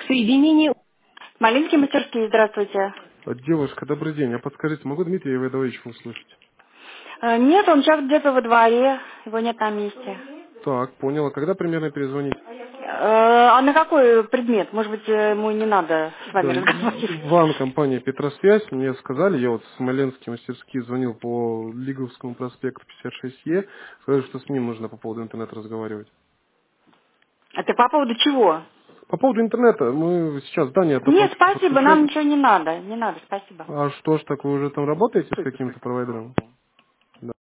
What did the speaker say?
Соединение. Малинские мастерские, здравствуйте. Девушка, добрый день. А подскажите, могу Дмитрия Ивановича услышать? Нет, он сейчас где-то во дворе, его нет на месте. Так, понял. А когда примерно перезвонить? А на какой предмет? Может быть, ему не надо с вами Да, разговаривать? вам компания Петросвязь, мне сказали, я вот в Смоленские мастерские звонил по Лиговскому проспекту 56Е, сказали, что с ним нужно по поводу интернета разговаривать. Это по поводу чего? По поводу интернета, мы сейчас здание Нет, только спасибо, нам подключаем. ничего не надо. Не надо, спасибо. А что ж так, вы уже там работаете с каким-то провайдером?